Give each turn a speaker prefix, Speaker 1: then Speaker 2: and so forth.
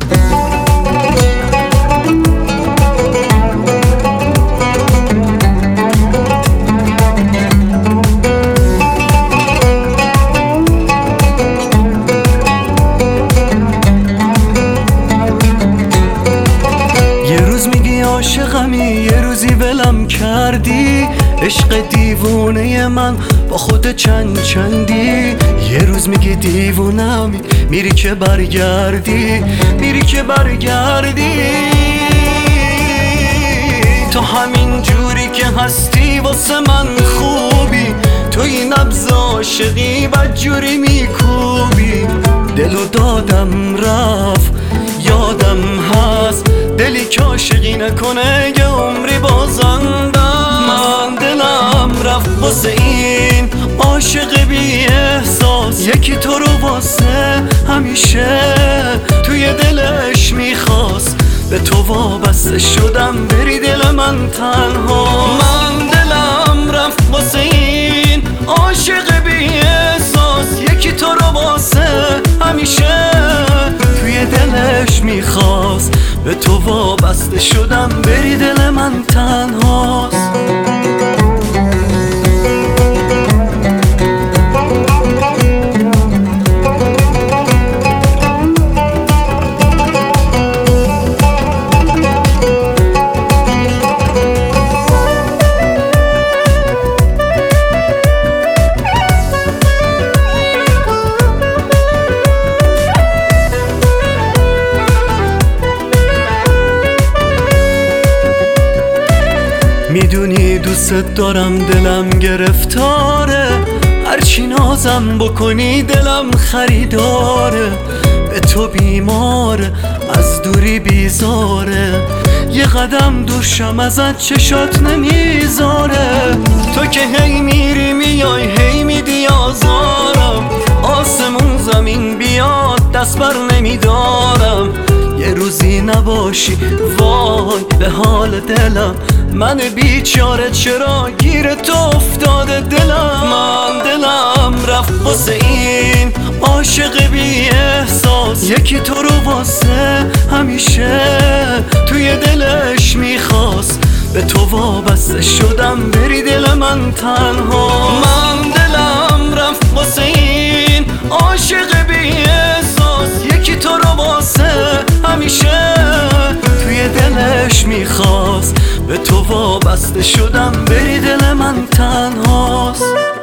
Speaker 1: عاشقمی یه روزی ولم کردی، عشق دیوونه من با خود چندی. یه روز میگی دیوونمی، میری که برگردی، میری که برگردی. تو همین جوری که هستی واسه من خوبی، تو این نبض عاشقی بدجوری میکوبی. دلو دادم رفت یادم هست، دلی که عاشقی نکنه یه عمری بازندم. من دلم رفت واسه این عاشق بی احساس، یکی تو رو واسه همیشه توی دلش میخواست. به تو وابسته شدم بری دل من تنها. من دلم رفت واسه این عاشق بی احساس، یکی تو رو واسه همیشه توی دلش میخواست. به تو وابسته شدم بری دل من تنهاست. میدونی دوست دارم، دلم گرفتاره، هرچی نازم بکنی دلم خریداره. به تو بیماره، از دوری بیزاره، یه قدم دور شم ازت چشات نمیذاره. تو که هی میری میای هی میدی آزارم، آسمون زمین بیاد دست بر نمیدارم. یه روزی نباشی وای به حال دلم، من بیچاره چرا گیر تو افتاده دلم. من دلم رفت واسه این عاشق بی احساس، یکی تو رو واسه همیشه توی دلش میخواست. به تو وابسته شدم بری دل من تنها. من دلم رفت واسه این عاشق بی احساس، یکی تو رو واسه همیشه توی دلش میخواست. به تو وابسته شدم بری دل من تنهاست.